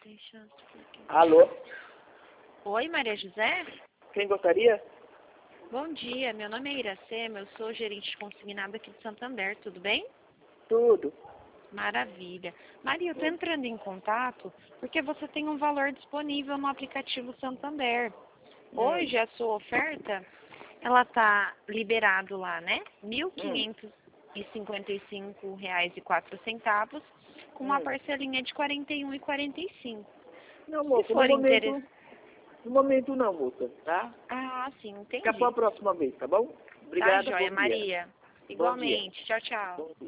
Alô? Oi, Maria José? Quem gostaria? Bom dia, meu nome é Iracema, eu sou gerente consignado aqui de Santander, tudo bem? Tudo. Maravilha. Maria, eu estou entrando em contato porque você tem um valor disponível no aplicativo Santander. Hoje a sua oferta, ela está liberado lá, né? R$ 1.555,04 com uma parcelinha de R$ 41,45. Não, moça, Se for no momento não, moça, tá? Ah, sim, entendi. Fica para a próxima vez, tá bom? Tá, Obrigada, joia, bom dia. Maria. Bom dia. Igualmente. Tchau, tchau. Bom dia.